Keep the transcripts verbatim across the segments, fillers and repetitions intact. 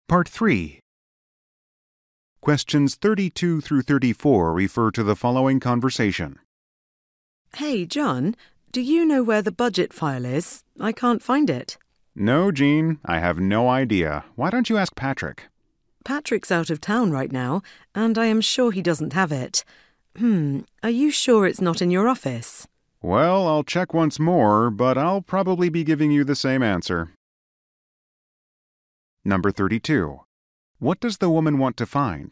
Part three. Questions thirty-two through thirty-four refer to the following conversation. Hey, John, do you know where the budget file is? I can't find it. No, Jean, I have no idea. Why don't you ask Patrick? Patrick's out of town right now, and I am sure he doesn't have it. Hmm, are you sure it's not in your office? Well, I'll check once more, but I'll probably be giving you the same answer. Number thirty-two. What does the woman want to find?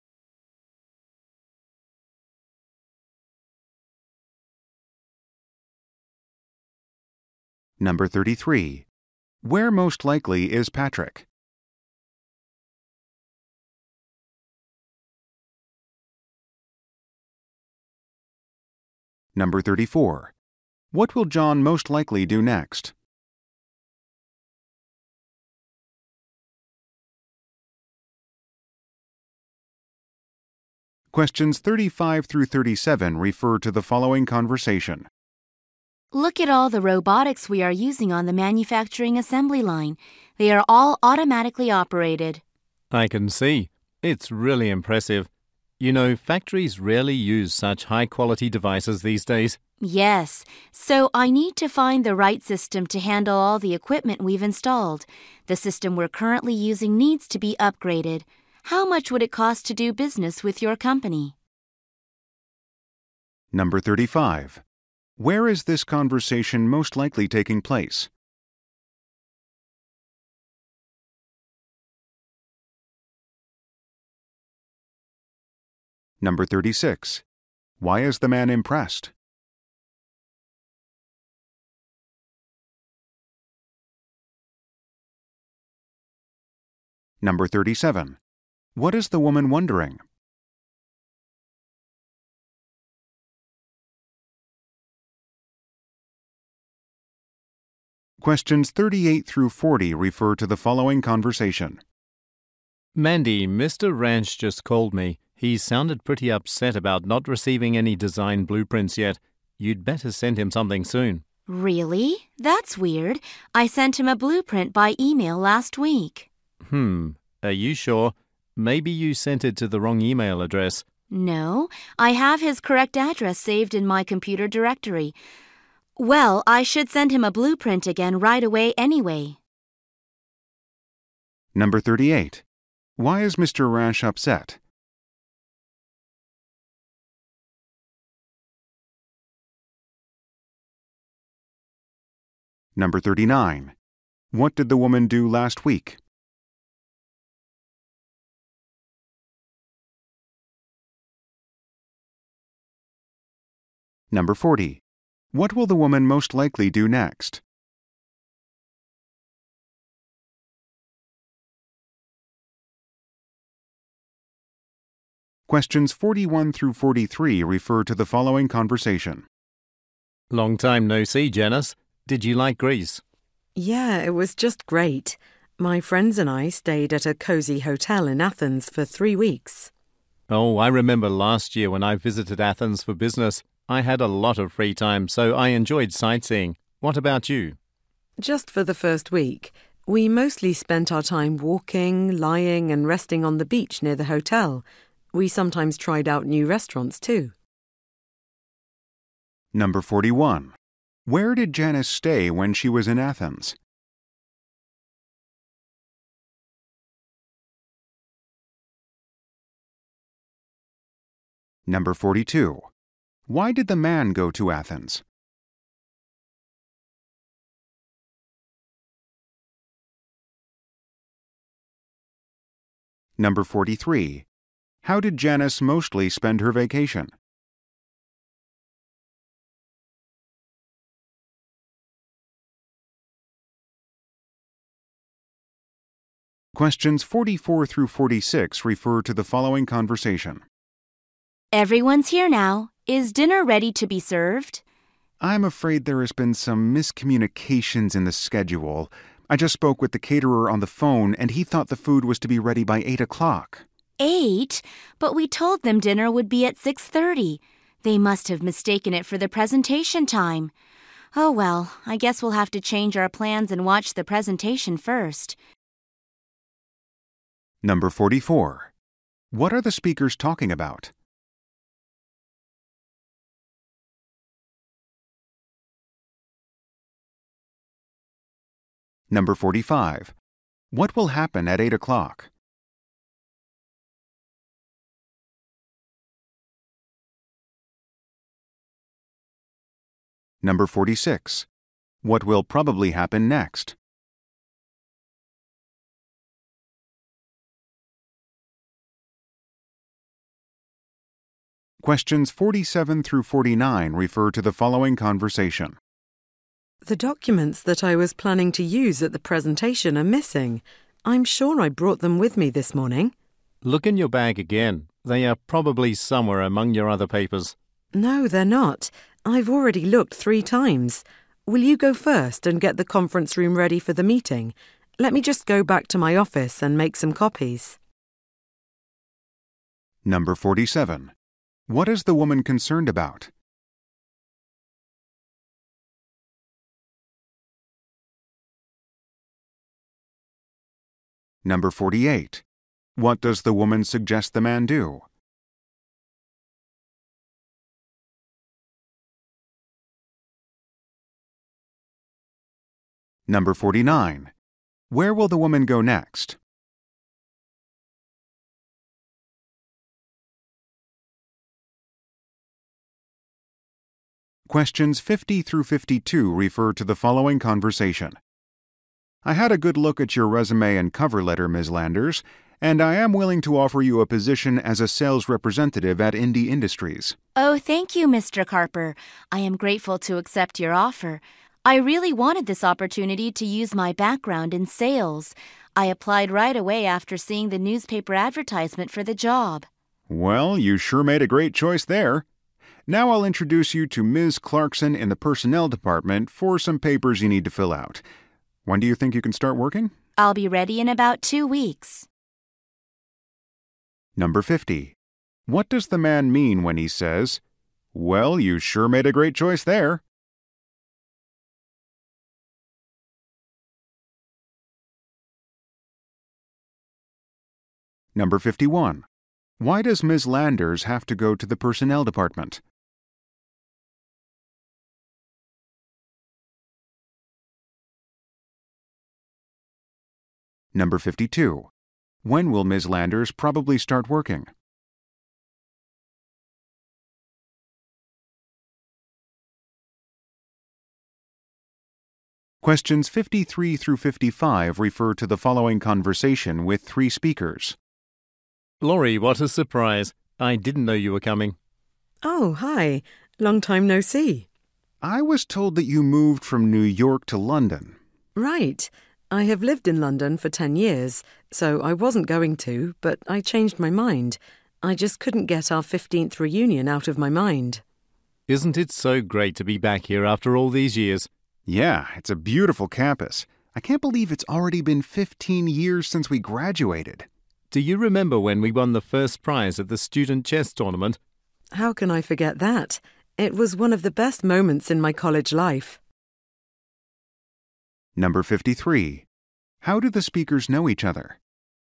Number thirty-three. Where most likely is Patrick? Number thirty-four. What will John most likely do next? Questions thirty-five through thirty-seven refer to the following conversation. Look at all the robotics we are using on the manufacturing assembly line. They are all automatically operated. I can see. It's really impressive. You know, factories rarely use such high-quality devices these days. Yes, so I need to find the right system to handle all the equipment we've installed. The system we're currently using needs to be upgraded. How much would it cost to do business with your company? Number thirty-five. Where is this conversation most likely taking place? Number thirty-six. Why is the man impressed? Number thirty-seven. What is the woman wondering? Questions thirty-eight through forty refer to the following conversation. Mandy, Mister Ranch just called me. He sounded pretty upset about not receiving any design blueprints yet. You'd better send him something soon. Really? That's weird. I sent him a blueprint by email last week. Hmm, are you sure? Maybe you sent it to the wrong email address. No, I have his correct address saved in my computer directory. Well, I should send him a blueprint again right away anyway. Number thirty-eight. Why is Mister Rash upset? Number thirty-nine. What did the woman do last week? Number forty. What will the woman most likely do next? Questions forty-one through forty-three refer to the following conversation. Long time no see, Janice. Did you like Greece? Yeah, it was just great. My friends and I stayed at a cozy hotel in Athens for three weeks. Oh, I remember last year when I visited Athens for business. I had a lot of free time, so I enjoyed sightseeing. What about you? Just for the first week, we mostly spent our time walking, lying and resting on the beach near the hotel. We sometimes tried out new restaurants too. Number forty-one. Where did Janice stay when she was in Athens? Number forty-two. Why did the man go to Athens? Number forty-three. How did Janice mostly spend her vacation? Questions forty-four through forty-six refer to the following conversation. Everyone's here now. Is dinner ready to be served? I'm afraid there has been some miscommunications in the schedule. I just spoke with the caterer on the phone, and he thought the food was to be ready by eight o'clock. Eight? But we told them dinner would be at six thirty. They must have mistaken it for the presentation time. Oh well, I guess we'll have to change our plans and watch the presentation first. Number forty-four. What are the speakers talking about? Number forty-five. What will happen at eight o'clock? Number forty-six. What will probably happen next? Questions forty-seven through forty-nine refer to the following conversation. The documents that I was planning to use at the presentation are missing. I'm sure I brought them with me this morning. Look in your bag again. They are probably somewhere among your other papers. No, they're not. I've already looked three times. Will you go first and get the conference room ready for the meeting? Let me just go back to my office and make some copies. Number forty-seven. What is the woman concerned about? Number forty-eight. What does the woman suggest the man do? Number forty-nine. Where will the woman go next? Questions fifty through fifty-two refer to the following conversation. I had a good look at your resume and cover letter, Miz Landers, and I am willing to offer you a position as a sales representative at Indie Industries. Oh, thank you, Mister Carper. I am grateful to accept your offer. I really wanted this opportunity to use my background in sales. I applied right away after seeing the newspaper advertisement for the job. Well, you sure made a great choice there. Now I'll introduce you to Miz Clarkson in the Personnel Department for some papers you need to fill out. When do you think you can start working? I'll be ready in about two weeks. Number fifty. What does the man mean when he says, "Well, you sure made a great choice there"? Number fifty-one. Why does Miz Landers have to go to the Personnel Department? Number fifty-two. When will Miz Landers probably start working? Questions fifty-three through fifty-five refer to the following conversation with three speakers. Laurie, what a surprise. I didn't know you were coming. Oh, hi. Long time no see. I was told that you moved from New York to London. Right. I have lived in London for ten years, so I wasn't going to, but I changed my mind. I just couldn't get our fifteenth reunion out of my mind. Isn't it so great to be back here after all these years? Yeah, it's a beautiful campus. I can't believe it's already been fifteen years since we graduated. Do you remember when we won the first prize at the student chess tournament? How can I forget that? It was one of the best moments in my college life. Number fifty-three. How do the speakers know each other?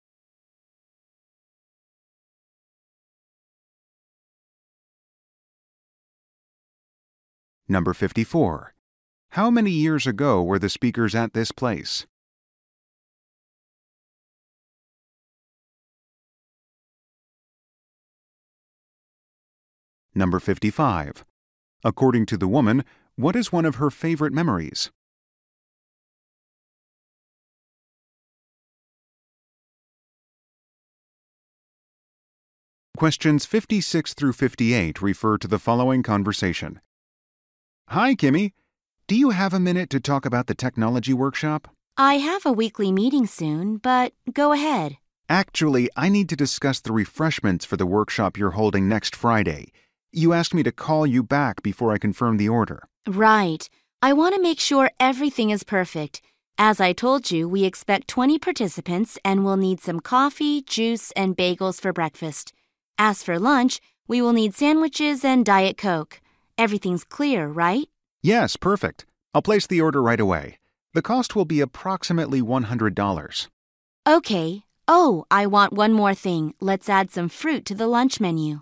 Number fifty-four. How many years ago were the speakers at this place? Number fifty-five. According to the woman, what is one of her favorite memories? Questions fifty-six through fifty-eight refer to the following conversation. Hi, Kimmy. Do you have a minute to talk about the technology workshop? I have a weekly meeting soon, but go ahead. Actually, I need to discuss the refreshments for the workshop you're holding next Friday. You asked me to call you back before I confirm the order. Right. I want to make sure everything is perfect. As I told you, we expect twenty participants and we'll need some coffee, juice, and bagels for breakfast. As for lunch, we will need sandwiches and Diet Coke. Everything's clear, right? Yes, perfect. I'll place the order right away. The cost will be approximately one hundred dollars. Okay. Oh, I want one more thing. Let's add some fruit to the lunch menu.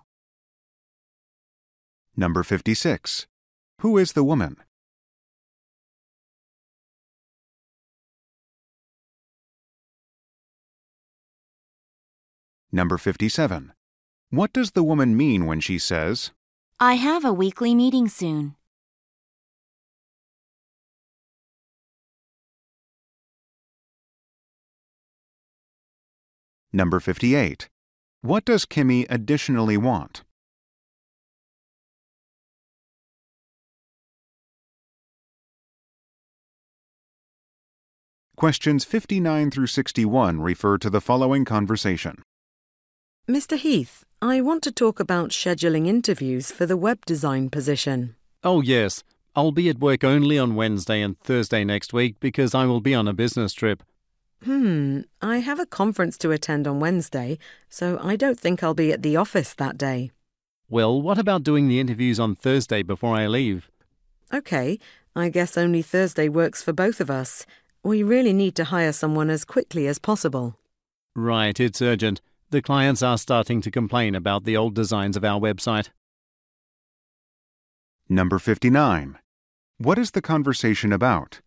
Number fifty-six. Who is the woman? Number fifty-seven. What does the woman mean when she says, I have a weekly meeting soon. Number fifty-eight. What does Kimmy additionally want? Questions fifty-nine through sixty-one refer to the following conversation. Mister Heath, I want to talk about scheduling interviews for the web design position. Oh, yes. I'll be at work only on Wednesday and Thursday next week because I will be on a business trip. Hmm, I have a conference to attend on Wednesday, so I don't think I'll be at the office that day. Well, what about doing the interviews on Thursday before I leave? Okay, I guess only Thursday works for both of us. We really need to hire someone as quickly as possible. Right, it's urgent. The clients are starting to complain about the old designs of our website. Number fifty-nine. What is the conversation about?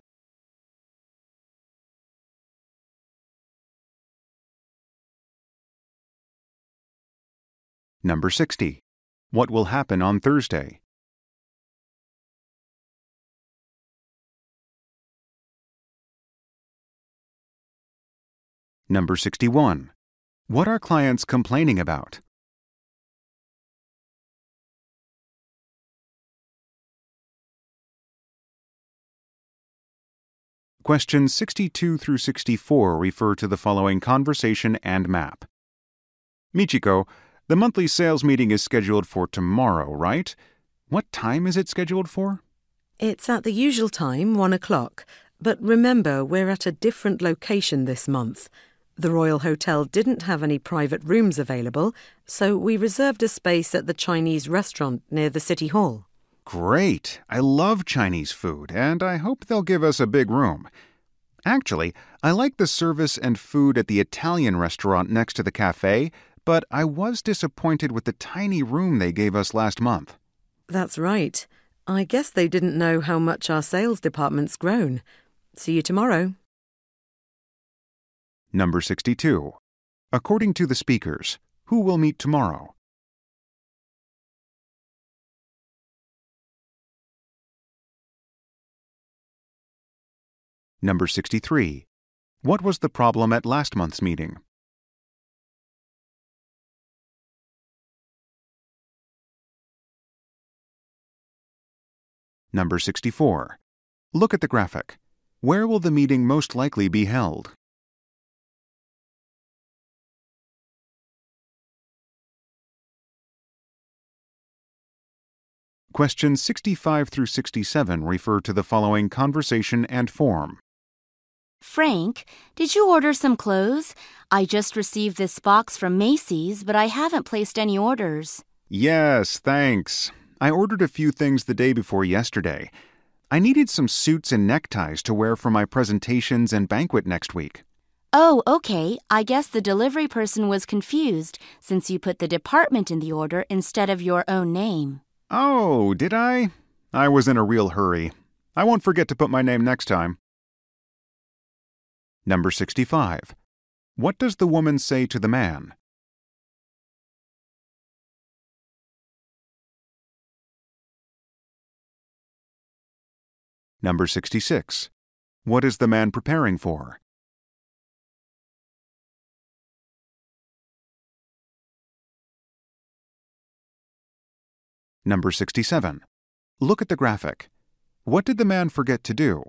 Number sixty. What will happen on Thursday? Number sixty-one. What are clients complaining about? Questions sixty-two through sixty-four refer to the following conversation and map. Michiko, the monthly sales meeting is scheduled for tomorrow, right? What time is it scheduled for? It's at the usual time, one o'clock. But remember, we're at a different location this month. The Royal Hotel didn't have any private rooms available, so we reserved a space at the Chinese restaurant near the City Hall. Great! I love Chinese food, and I hope they'll give us a big room. Actually, I like the service and food at the Italian restaurant next to the cafe, but I was disappointed with the tiny room they gave us last month. That's right. I guess they didn't know how much our sales department's grown. See you tomorrow. Number sixty-two. According to the speakers, who will meet tomorrow? Number sixty-three. What was the problem at last month's meeting? Number sixty-four. Look at the graphic. Where will the meeting most likely be held? Questions sixty-five through sixty-seven refer to the following conversation and form. Frank, did you order some clothes? I just received this box from Macy's, but I haven't placed any orders. Yes, thanks. I ordered a few things the day before yesterday. I needed some suits and neckties to wear for my presentations and banquet next week. Oh, okay. I guess the delivery person was confused since you put the department in the order instead of your own name. Oh, did I? I was in a real hurry. I won't forget to put my name next time. Number sixty-five. What does the woman say to the man? Number sixty-six. What is the man preparing for? Number sixty-seven. Look at the graphic. What did the man forget to do?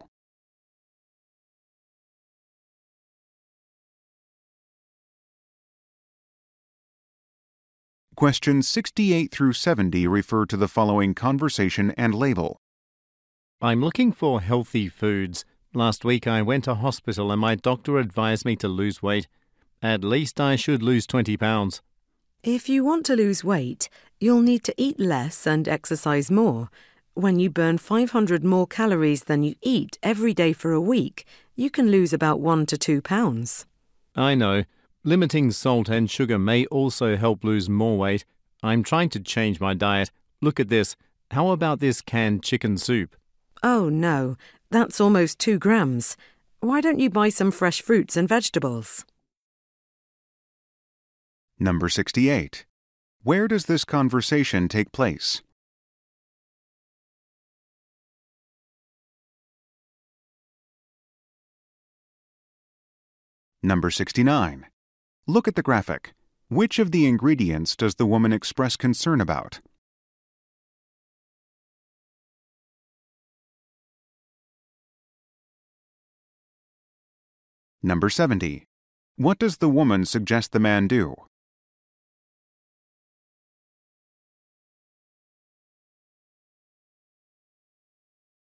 Questions sixty-eight through seventy refer to the following conversation and label. I'm looking for healthy foods. Last week I went to hospital and my doctor advised me to lose weight. At least I should lose twenty pounds. If you want to lose weight, you'll need to eat less and exercise more. When you burn five hundred more calories than you eat every day for a week, you can lose about one to two pounds. I know, Limiting salt and sugar may also help lose more weight. I'm trying to change my diet. Look at this. How about this canned chicken soup? Oh, no. That's almost two grams. Why don't you buy some fresh fruits and vegetables? Number sixty-eight. Where does this conversation take place? Number sixty-nine. Look at the graphic. Which of the ingredients does the woman express concern about? Number seventy. What does the woman suggest the man do?